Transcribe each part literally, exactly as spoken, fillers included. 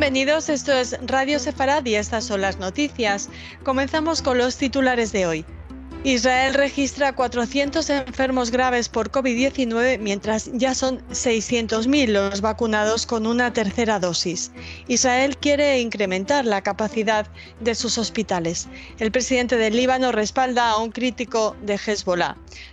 Bienvenidos, esto es Radio Sefarad y estas son las noticias. Comenzamos con los titulares de hoy. Israel registra cuatrocientos enfermos graves por COVID diecinueve, mientras ya son seiscientos mil los vacunados con una tercera dosis. Israel quiere incrementar la capacidad de sus hospitales. El presidente del Líbano respalda a un crítico de Hezbollah.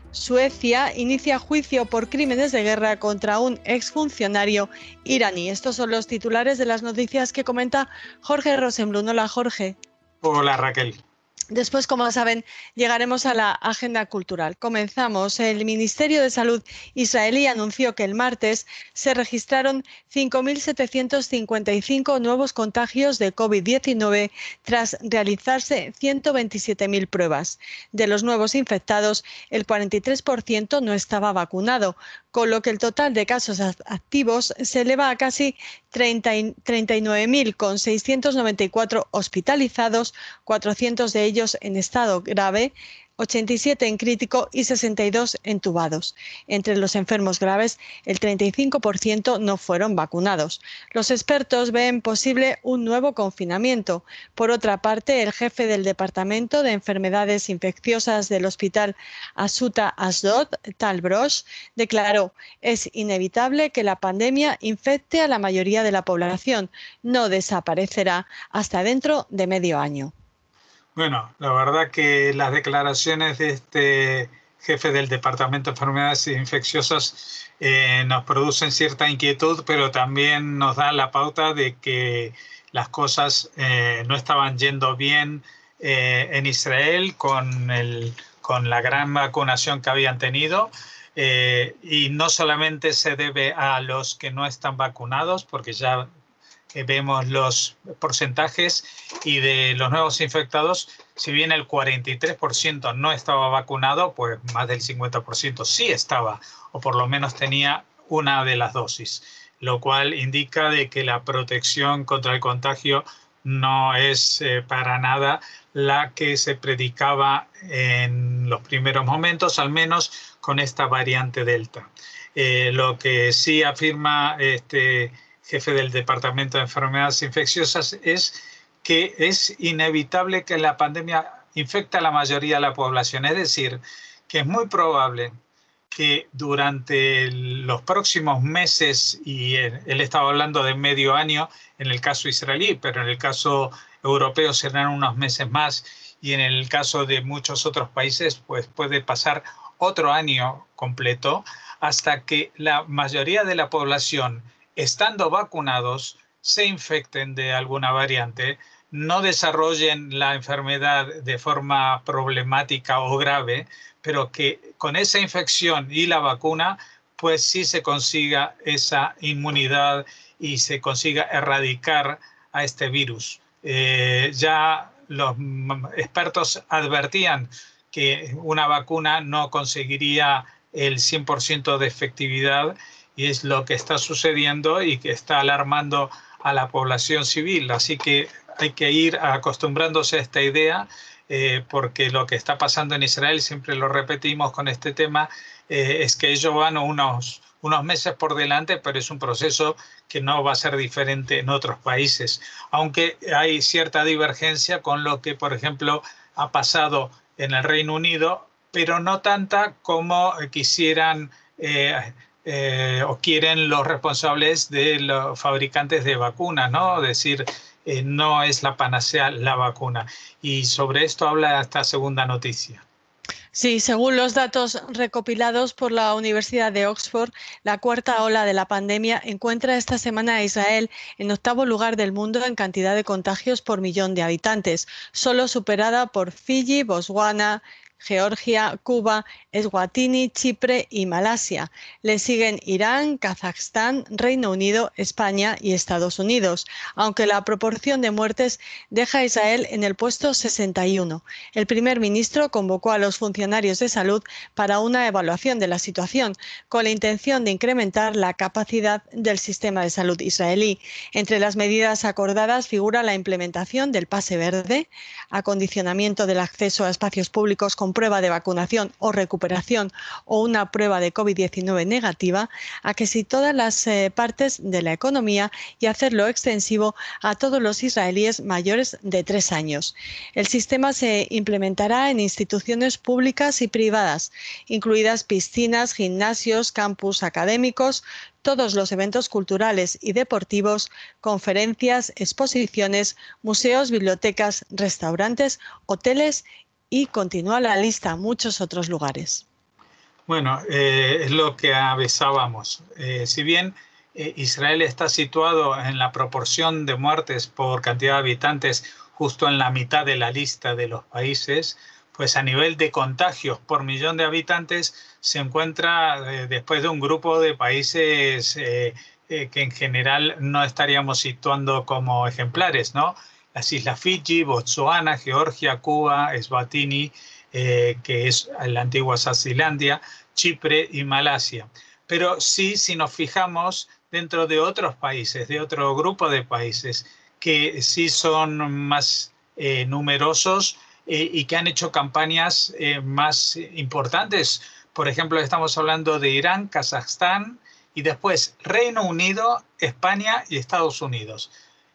Suecia inicia juicio por crímenes de guerra contra un exfuncionario iraní. Estos son los titulares de las noticias que comenta Jorge Rosenblum. Hola, Jorge. Hola, Raquel. Después, como saben, llegaremos a la agenda cultural. Comenzamos. El Ministerio de Salud israelí anunció que el martes se registraron cinco mil setecientos cincuenta y cinco nuevos contagios de COVID diecinueve tras realizarse ciento veintisiete mil pruebas. De los nuevos infectados, el cuarenta y tres por ciento no estaba vacunado, con lo que el total de casos activos se eleva a casi treinta y nueve mil, con seiscientos noventa y cuatro hospitalizados, cuatrocientos de ellos en estado grave, ochenta y siete en crítico y sesenta y dos entubados. Entre los enfermos graves, el treinta y cinco por ciento no fueron vacunados. Los expertos ven posible un nuevo confinamiento. Por otra parte, el jefe del Departamento de Enfermedades Infecciosas del Hospital Asuta Ashdod, Tal Brosh, declaró: es inevitable que la pandemia infecte a la mayoría de la población. No desaparecerá hasta dentro de medio año. Bueno, la verdad que las declaraciones de este jefe del Departamento de Enfermedades Infecciosas eh, nos producen cierta inquietud, pero también nos da la pauta de que las cosas eh, no estaban yendo bien eh, en Israel con, el, con la gran vacunación que habían tenido. Eh, y no solamente se debe a los que no están vacunados, porque ya vemos los porcentajes, y de los nuevos infectados, si bien el cuarenta y tres por ciento no estaba vacunado, pues más del cincuenta por ciento sí estaba, o por lo menos tenía una de las dosis, lo cual indica de que la protección contra el contagio no es eh, para nada la que se predicaba en los primeros momentos, al menos con esta variante Delta. Eh, lo que sí afirma este jefe del Departamento de Enfermedades Infecciosas es que es inevitable que la pandemia infecte a la mayoría de la población. Es decir, que es muy probable que durante los próximos meses, y él, él estaba hablando de medio año en el caso israelí, pero en el caso europeo serán unos meses más, y en el caso de muchos otros países pues puede pasar otro año completo, hasta que la mayoría de la población, estando vacunados, se infecten de alguna variante, no desarrollen la enfermedad de forma problemática o grave, pero que con esa infección y la vacuna, pues sí se consiga esa inmunidad y se consiga erradicar a este virus. Eh, ya los expertos advertían que una vacuna no conseguiría el cien por ciento de efectividad, y es lo que está sucediendo y que está alarmando a la población civil. Así que hay que ir acostumbrándose a esta idea, eh, porque lo que está pasando en Israel, siempre lo repetimos con este tema, eh, es que ellos van unos, unos meses por delante, pero es un proceso que no va a ser diferente en otros países. Aunque hay cierta divergencia con lo que, por ejemplo, ha pasado en el Reino Unido, pero no tanta como quisieran eh, Eh, o quieren los responsables de los fabricantes de vacunas, ¿no? Es decir, eh, no es la panacea la vacuna. Y sobre esto habla esta segunda noticia. Sí, según los datos recopilados por la Universidad de Oxford, la cuarta ola de la pandemia encuentra esta semana a Israel en octavo lugar del mundo en cantidad de contagios por millón de habitantes, solo superada por Fiyi, Botswana, Georgia, Cuba, Eswatini, Chipre y Malasia. Le siguen Irán, Kazajstán, Reino Unido, España y Estados Unidos, aunque la proporción de muertes deja a Israel en el puesto sesenta y uno. El primer ministro convocó a los funcionarios de salud para una evaluación de la situación, con la intención de incrementar la capacidad del sistema de salud israelí. Entre las medidas acordadas figura la implementación del pase verde, acondicionamiento del acceso a espacios públicos con con prueba de vacunación o recuperación o una prueba de COVID diecinueve negativa a casi todas las eh, partes de la economía y hacerlo extensivo a todos los israelíes mayores de tres años. El sistema se implementará en instituciones públicas y privadas, incluidas piscinas, gimnasios, campus académicos, todos los eventos culturales y deportivos, conferencias, exposiciones, museos, bibliotecas, restaurantes, hoteles y continúa la lista, muchos otros lugares. Bueno, eh, es lo que avisábamos. Eh, si bien eh, Israel está situado en la proporción de muertes por cantidad de habitantes justo en la mitad de la lista de los países, pues a nivel de contagios por millón de habitantes se encuentra eh, después de un grupo de países eh, eh, que en general no estaríamos situando como ejemplares, ¿no? Las islas Fiji, Botsuana, Georgia, Cuba, Eswatini, eh, que es la antigua Suazilandia, Chipre y Malasia. Pero sí, si nos fijamos dentro de otros países, de otro grupo de países que sí son más eh, numerosos, Eh, y que han hecho campañas eh, más importantes. Por ejemplo, estamos hablando de Irán, Kazajstán y después Reino Unido, España y Estados Unidos.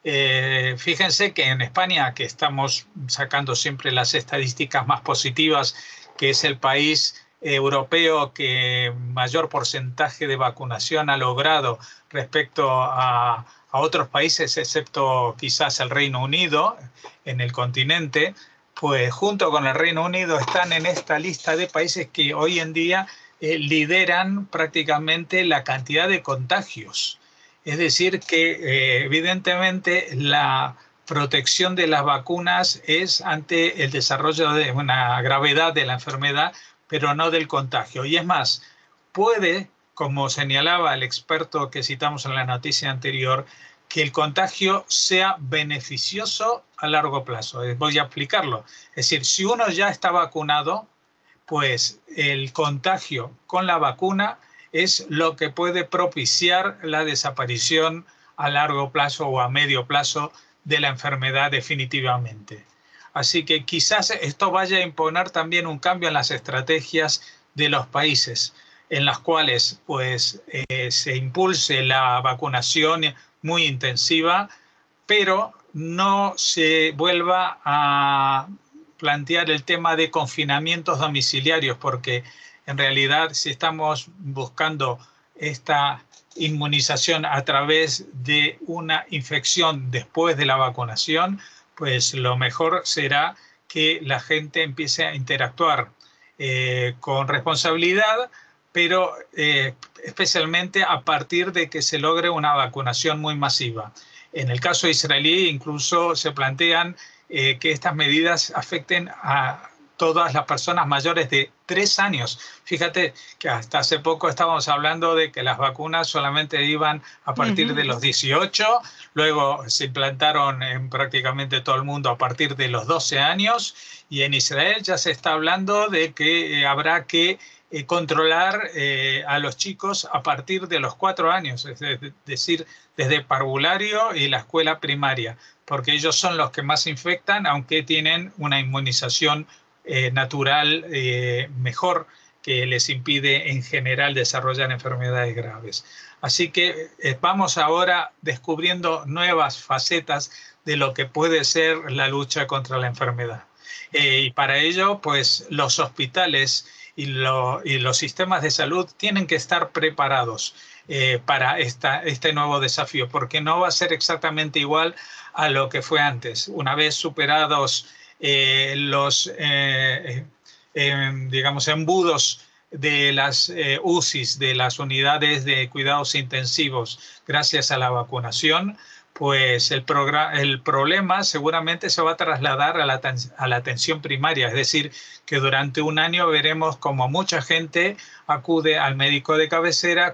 Eh, fíjense que en España, que estamos sacando siempre las estadísticas más positivas, que es el país europeo que mayor porcentaje de vacunación ha logrado respecto a, a otros países, excepto quizás el Reino Unido en el continente, pues junto con el Reino Unido están en esta lista de países que hoy en día eh, lideran prácticamente la cantidad de contagios. Es decir, que eh, evidentemente la protección de las vacunas es ante el desarrollo de una gravedad de la enfermedad, pero no del contagio. Y es más, puede, como señalaba el experto que citamos en la noticia anterior, que el contagio sea beneficioso a largo plazo. Voy a explicarlo. Es decir, si uno ya está vacunado, pues el contagio con la vacuna es lo que puede propiciar la desaparición a largo plazo o a medio plazo de la enfermedad definitivamente. Así que quizás esto vaya a imponer también un cambio en las estrategias de los países, en las cuales pues, eh, se impulse la vacunación muy intensiva, pero no se vuelva a plantear el tema de confinamientos domiciliarios, porque en realidad si estamos buscando esta inmunización a través de una infección después de la vacunación, pues lo mejor será que la gente empiece a interactuar eh, con responsabilidad, pero eh, especialmente a partir de que se logre una vacunación muy masiva. En el caso israelí incluso se plantean eh, que estas medidas afecten a todas las personas mayores de tres años. Fíjate que hasta hace poco estábamos hablando de que las vacunas solamente iban a partir uh-huh. de los dieciocho, luego se implantaron en prácticamente todo el mundo a partir de los doce años, y en Israel ya se está hablando de que eh, habrá que eh, controlar eh, a los chicos a partir de los cuatro años, es decir, desde parvulario y la escuela primaria, porque ellos son los que más infectan, aunque tienen una inmunización eh, natural eh, mejor, que les impide en general desarrollar enfermedades graves. Así que eh, vamos ahora descubriendo nuevas facetas de lo que puede ser la lucha contra la enfermedad. Eh, y para ello, pues los hospitales y, lo, y los sistemas de salud tienen que estar preparados eh, para esta, este nuevo desafío, porque no va a ser exactamente igual a lo que fue antes. Una vez superados eh, los eh, eh, digamos, embudos de las eh, U C Is, de las unidades de cuidados intensivos, gracias a la vacunación, pues el, el problema seguramente se va a trasladar a la, a la atención primaria, es decir, que durante un año veremos como mucha gente acude al médico de cabecera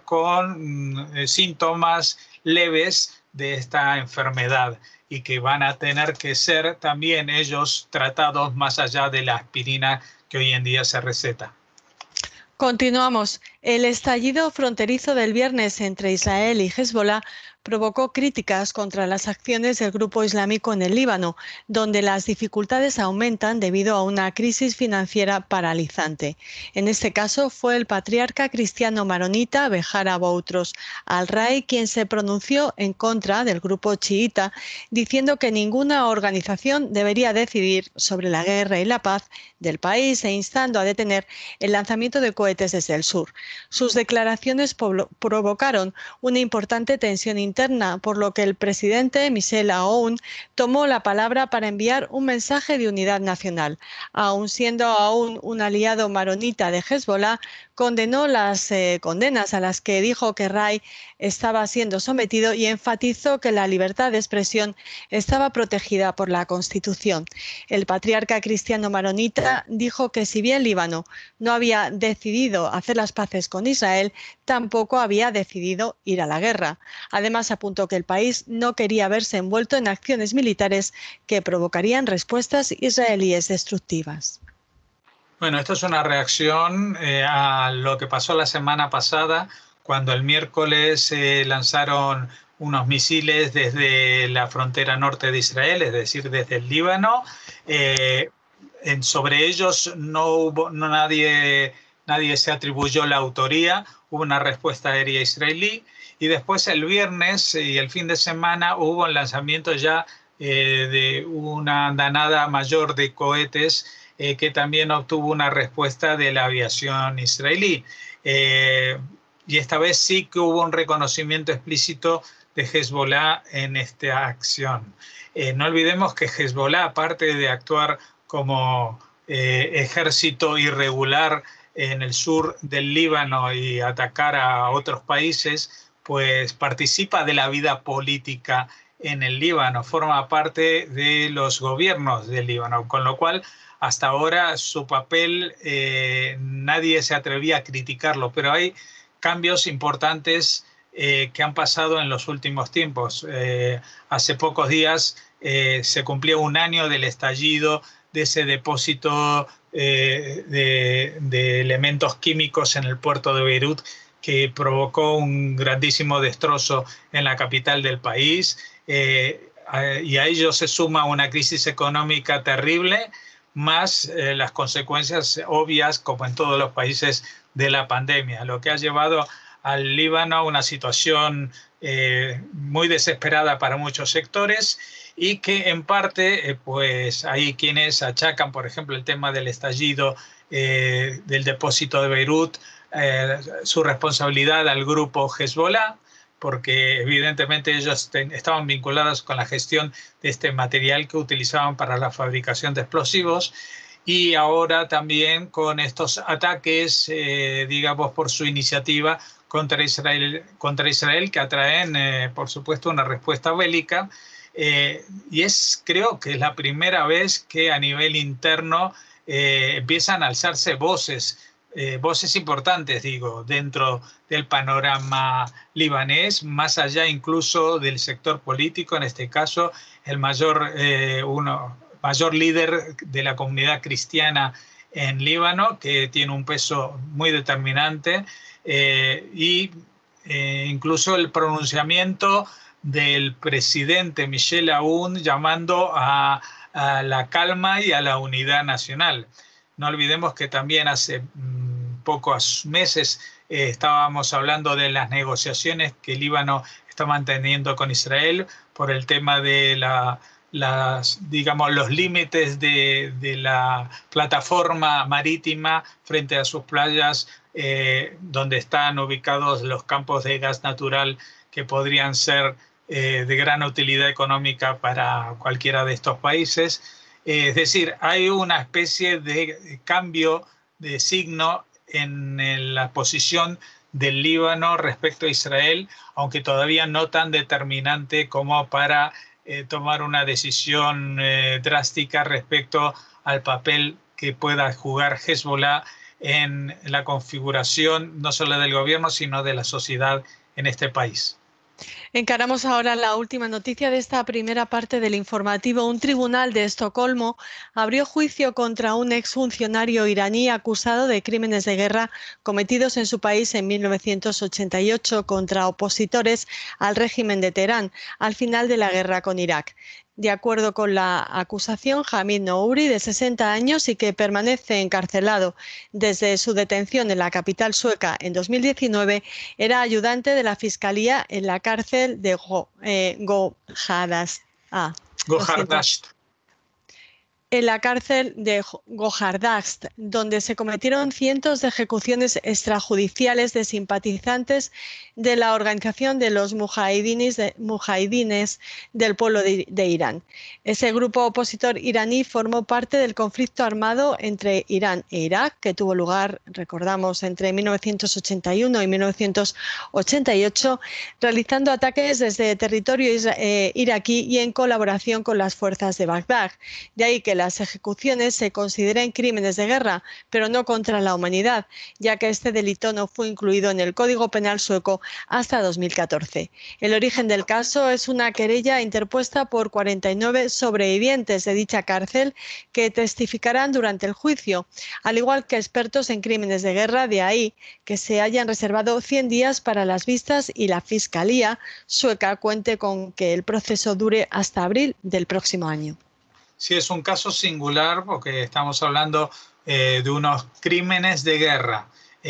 con eh, síntomas leves de esta enfermedad y que van a tener que ser también ellos tratados más allá de la aspirina que hoy en día se receta. Continuamos. El estallido fronterizo del viernes entre Israel y Hezbolá provocó críticas contra las acciones del grupo islámico en el Líbano, donde las dificultades aumentan debido a una crisis financiera paralizante. En este caso fue el patriarca cristiano maronita Behar Boutros al-Rai quien se pronunció en contra del grupo chiita, diciendo que ninguna organización debería decidir sobre la guerra y la paz del país e instando a detener el lanzamiento de cohetes desde el sur. Sus declaraciones provocaron una importante tensión interna, por lo que el presidente Michel Aoun tomó la palabra para enviar un mensaje de unidad nacional. Aun siendo Aoun un aliado maronita de Hezbolá, condenó las eh, condenas a las que dijo que Rai estaba siendo sometido y enfatizó que la libertad de expresión estaba protegida por la Constitución. El patriarca cristiano maronita dijo que si bien Líbano no había decidido hacer las paces con Israel, tampoco había decidido ir a la guerra. Además, apuntó que el país no quería verse envuelto en acciones militares que provocarían respuestas israelíes destructivas. Bueno, esto es una reacción eh, a lo que pasó la semana pasada, cuando el miércoles se eh, lanzaron unos misiles desde la frontera norte de Israel, es decir, desde el Líbano. Eh, en, sobre ellos no hubo, no nadie, nadie se atribuyó la autoría, hubo una respuesta aérea israelí, y después el viernes y el fin de semana hubo el lanzamiento ya eh, de una andanada mayor de cohetes eh, que también obtuvo una respuesta de la aviación israelí. Eh, y esta vez sí que hubo un reconocimiento explícito de Hezbolá en esta acción. Eh, no olvidemos que Hezbolá, aparte de actuar como eh, ejército irregular en el sur del Líbano y atacar a otros países, pues participa de la vida política en el Líbano, forma parte de los gobiernos del Líbano, con lo cual hasta ahora su papel eh, nadie se atrevía a criticarlo, pero hay cambios importantes eh, que han pasado en los últimos tiempos. Eh, hace pocos días eh, se cumplió un año del estallido de ese depósito eh, de, de elementos químicos en el puerto de Beirut, que provocó un grandísimo destrozo en la capital del país, eh, y a ello se suma una crisis económica terrible, más eh, las consecuencias obvias, como en todos los países, de la pandemia, lo que ha llevado al Líbano a una situación eh, muy desesperada para muchos sectores, y que en parte, eh, pues hay quienes achacan, por ejemplo, el tema del estallido eh, del depósito de Beirut, eh, su responsabilidad al grupo Hezbolá, porque evidentemente ellos estaban vinculados con la gestión de este material que utilizaban para la fabricación de explosivos, y ahora también con estos ataques, eh, digamos, por su iniciativa contra Israel, contra Israel que atraen, eh, por supuesto, una respuesta bélica. Eh, y es, creo que es la primera vez que a nivel interno eh, empiezan a alzarse voces, eh, voces importantes, digo, dentro del panorama libanés, más allá incluso del sector político, en este caso el mayor, eh, uno, mayor líder de la comunidad cristiana en Líbano, que tiene un peso muy determinante, eh, y eh, incluso el pronunciamiento del presidente Michel Aoun llamando a, a la calma y a la unidad nacional. No olvidemos que también hace mmm, pocos meses eh, estábamos hablando de las negociaciones que el Líbano está manteniendo con Israel por el tema de la, las, digamos, los límites de, de la plataforma marítima frente a sus playas, eh, donde están ubicados los campos de gas natural que podrían ser eh, de gran utilidad económica para cualquiera de estos países. Eh, es decir, hay una especie de cambio de signo en, en la posición del Líbano respecto a Israel, aunque todavía no tan determinante como para eh, tomar una decisión eh, drástica respecto al papel que pueda jugar Hezbolá en la configuración no solo del gobierno, sino de la sociedad en este país. Encaramos ahora la última noticia de esta primera parte del informativo. Un tribunal de Estocolmo abrió juicio contra un exfuncionario iraní acusado de crímenes de guerra cometidos en su país en mil novecientos ochenta y ocho contra opositores al régimen de Teherán al final de la guerra con Irak. De acuerdo con la acusación, Hamid Nouri, de sesenta años y que permanece encarcelado desde su detención en la capital sueca en dos mil diecinueve, era ayudante de la Fiscalía en la cárcel de Go, eh, Gohardast. Ah, Gohardast. En la cárcel de Gohardast, donde se cometieron cientos de ejecuciones extrajudiciales de simpatizantes de la organización de los mujahidines, de, mujahidines del pueblo de, de Irán. Ese grupo opositor iraní formó parte del conflicto armado entre Irán e Irak, que tuvo lugar, recordamos, entre mil novecientos ochenta y uno y mil novecientos ochenta y ocho, realizando ataques desde territorio eh, iraquí y en colaboración con las fuerzas de Bagdad. De ahí que las ejecuciones se consideren crímenes de guerra, pero no contra la humanidad, ya que este delito no fue incluido en el Código Penal sueco hasta dos mil catorce. El origen del caso es una querella interpuesta por cuarenta y nueve sobrevivientes de dicha cárcel que testificarán durante el juicio, al igual que expertos en crímenes de guerra. De ahí que se hayan reservado cien días para las vistas y la Fiscalía sueca cuente con que el proceso dure hasta abril del próximo año. Sí, es un caso singular porque estamos hablando eh, de unos crímenes de guerra,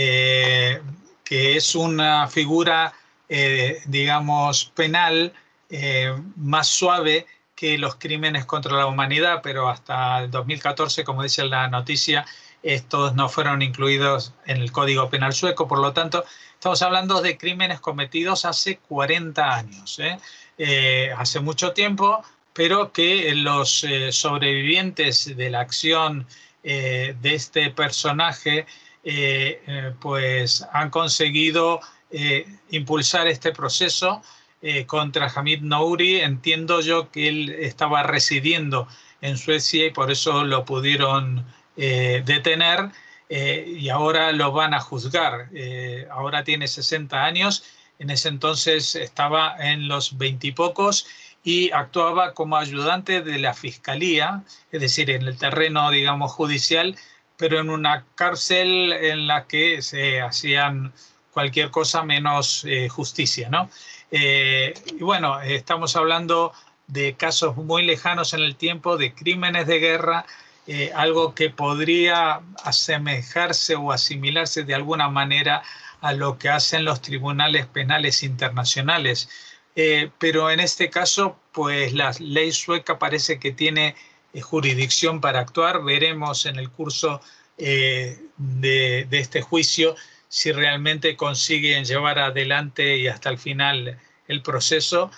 eh, que es una figura, eh, digamos, penal eh, más suave que los crímenes contra la humanidad, pero hasta el dos mil catorce, como dice la noticia, estos no fueron incluidos en el Código Penal sueco. Por lo tanto, estamos hablando de crímenes cometidos hace cuarenta años, ¿eh? Eh, hace mucho tiempo, pero que los eh, sobrevivientes de la acción eh, de este personaje eh, eh, pues han conseguido eh, impulsar este proceso eh, contra Hamid Nouri. Entiendo yo que él estaba residiendo en Suecia y por eso lo pudieron eh, detener eh, y ahora lo van a juzgar. Eh, ahora tiene sesenta años, en ese entonces estaba en los veintipocos y actuaba como ayudante de la Fiscalía, es decir, en el terreno, digamos, judicial, pero en una cárcel en la que se hacían cualquier cosa menos eh, justicia, ¿no? Eh, y bueno, estamos hablando de casos muy lejanos en el tiempo, de crímenes de guerra, eh, algo que podría asemejarse o asimilarse de alguna manera a lo que hacen los tribunales penales internacionales. Eh, pero en este caso, pues la ley sueca parece que tiene eh, jurisdicción para actuar. Veremos en el curso eh, de, de este juicio si realmente consiguen llevar adelante y hasta el final el proceso.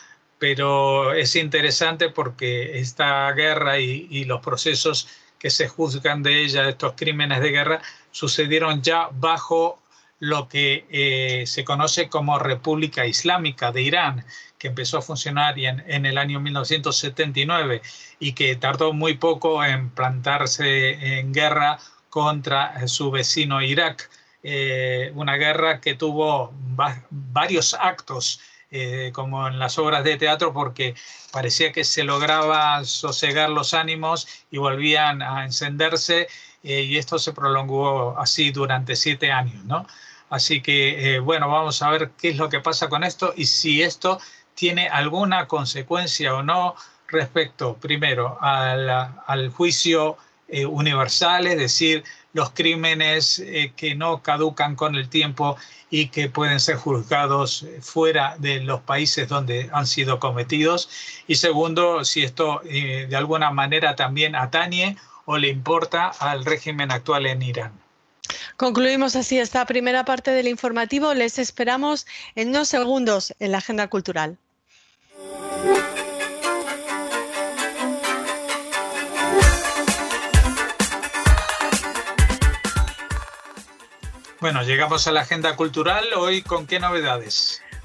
Pero es interesante porque esta guerra y, y los procesos que se juzgan de ella, estos crímenes de guerra, sucedieron ya bajo lo que eh, se conoce como República Islámica de Irán, que empezó a funcionar en, en el año mil novecientos setenta y nueve y que tardó muy poco en plantarse en guerra contra su vecino Irak. Eh, una guerra que tuvo va varios actos, eh, como en las obras de teatro, porque parecía que se lograba sosegar los ánimos y volvían a encenderse, eh, y esto se prolongó así durante siete años, ¿no? Así que, eh, bueno, vamos a ver qué es lo que pasa con esto y si esto tiene alguna consecuencia o no respecto, primero, al, al juicio eh, universal, es decir, los crímenes eh, que no caducan con el tiempo y que pueden ser juzgados fuera de los países donde han sido cometidos. Y segundo, si esto eh, de alguna manera también atañe o le importa al régimen actual en Irán. Concluimos así esta primera parte del informativo. Les esperamos en unos segundos en la Agenda Cultural. Bueno, llegamos a la Agenda Cultural. Hoy, ¿con qué novedades?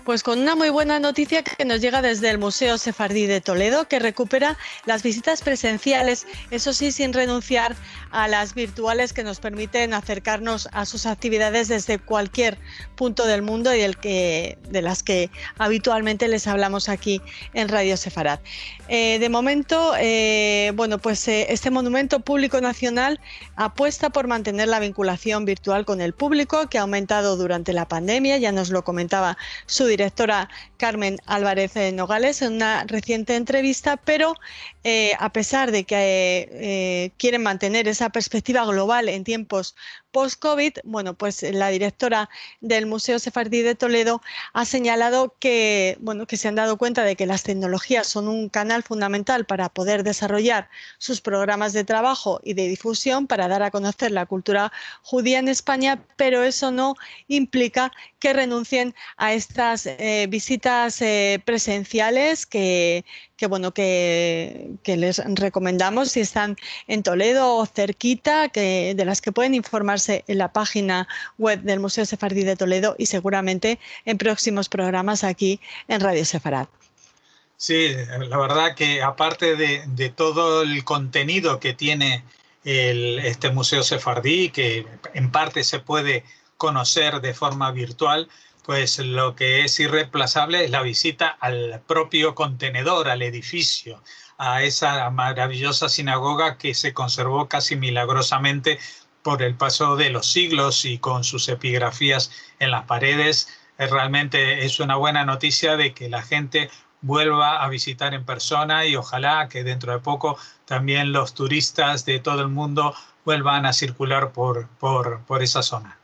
Pues con una muy buena noticia que nos llega desde el Museo Sefardí de Toledo, que recupera las visitas presenciales, eso sí, sin renunciar a las virtuales que nos permiten acercarnos a sus actividades desde cualquier punto del mundo y del que, de las que habitualmente les hablamos aquí en Radio Sefarad. Eh, de momento, eh, bueno, pues eh, este monumento público nacional apuesta por mantener la vinculación virtual con el público, que ha aumentado durante la pandemia, ya nos lo comentaba su directora Carmen Álvarez Nogales en una reciente entrevista, pero eh, a pesar de que eh, eh, quieren mantener esa perspectiva global en tiempos post-COVID, bueno, pues la directora del Museo Sefardí de Toledo ha señalado que, bueno, que se han dado cuenta de que las tecnologías son un canal fundamental para poder desarrollar sus programas de trabajo y de difusión para dar a conocer la cultura judía en España, pero eso no implica que renuncien a estas eh, visitas eh, presenciales que, que, bueno, que, que les recomendamos si están en Toledo o cerquita, que, de las que pueden informarse en la página web del Museo Sefardí de Toledo y seguramente en próximos programas aquí en Radio Sefarad. Sí, la verdad que aparte de, de todo el contenido que tiene el, este Museo Sefardí, que en parte se puede conocer de forma virtual, pues lo que es irreemplazable es la visita al propio contenedor, al edificio, a esa maravillosa sinagoga que se conservó casi milagrosamente por el paso de los siglos y con sus epigrafías en las paredes. Realmente es una buena noticia de que la gente vuelva a visitar en persona y ojalá que dentro de poco también los turistas de todo el mundo vuelvan a circular por, por, por esa zona.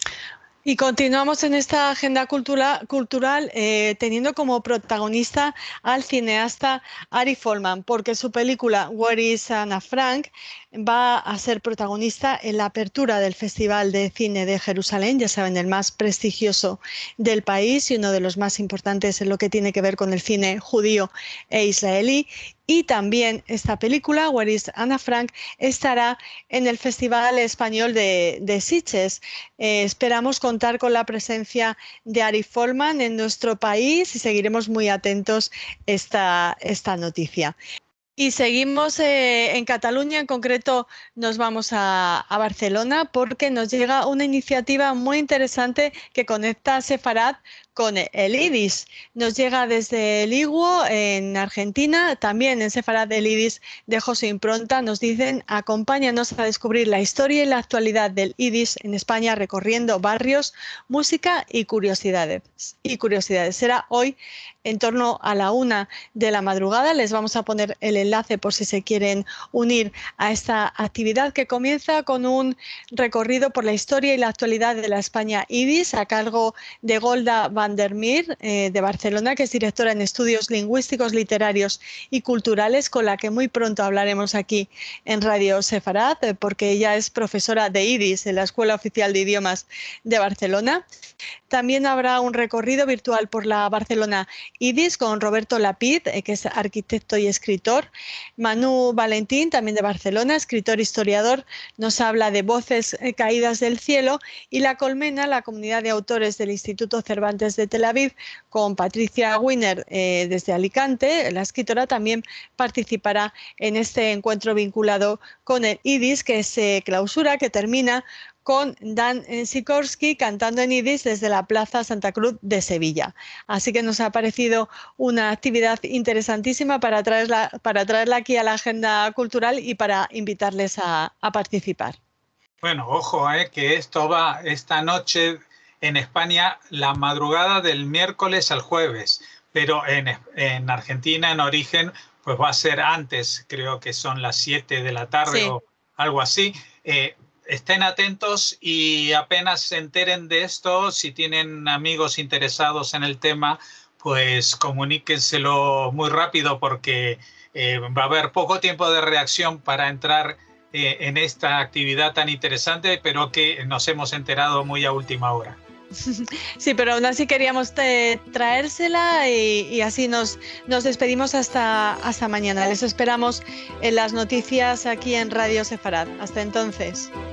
Y continuamos en esta agenda cultura, cultural eh, teniendo como protagonista al cineasta Ari Folman, porque su película Where is Anna Frank va a ser protagonista en la apertura del Festival de Cine de Jerusalén, ya saben, el más prestigioso del país y uno de los más importantes en lo que tiene que ver con el cine judío e israelí. Y también esta película, Where is Anna Frank, estará en el Festival Español de, de Sitges. Eh, esperamos contar con la presencia de Ari Folman en nuestro país y seguiremos muy atentos esta, esta noticia. Y seguimos eh, en Cataluña, en concreto nos vamos a, a Barcelona porque nos llega una iniciativa muy interesante que conecta a Sefarad con el Idis. Nos llega desde el Iguo, en Argentina, también en Sefarad el Idis dejó su impronta. Nos dicen, acompáñanos a descubrir la historia y la actualidad del Idis en España recorriendo barrios, música y curiosidades. Y curiosidades. Será hoy en torno a la una de la madrugada. Les vamos a poner el enlace por si se quieren unir a esta actividad que comienza con un recorrido por la historia y la actualidad de la España Idis a cargo de Golda Van der Meer eh, de Barcelona, que es directora en estudios lingüísticos, literarios y culturales, con la que muy pronto hablaremos aquí en Radio Sefarad, eh, porque ella es profesora de Idis en la Escuela Oficial de Idiomas de Barcelona. También habrá un recorrido virtual por la Barcelona Idis con Roberto Lapid, eh, que es arquitecto y escritor. Manu Valentín, también de Barcelona, escritor e historiador, nos habla de Voces eh, caídas del cielo. Y La Colmena, la comunidad de autores del Instituto Cervantes de Tel Aviv, con Patricia Wiener eh, desde Alicante. La escritora también participará en este encuentro vinculado con el Idis, que se clausura, que termina con Dan Sikorski cantando en Idis desde la Plaza Santa Cruz de Sevilla. Así que nos ha parecido una actividad interesantísima para traerla, para traerla aquí a la agenda cultural y para invitarles a, a participar. Bueno, ojo, eh, que esto va esta noche en España, la madrugada del miércoles al jueves, pero en, en Argentina, en origen, pues va a ser antes, creo que son las siete de la tarde, sí, o algo así. Eh, Estén atentos y apenas se enteren de esto, si tienen amigos interesados en el tema, pues comuníquenselo muy rápido porque eh, va a haber poco tiempo de reacción para entrar eh, en esta actividad tan interesante, pero que nos hemos enterado muy a última hora. Sí, pero aún así queríamos te, traérsela y, y así nos, nos despedimos hasta, hasta mañana. Les esperamos en las noticias aquí en Radio Sefarad. Hasta entonces.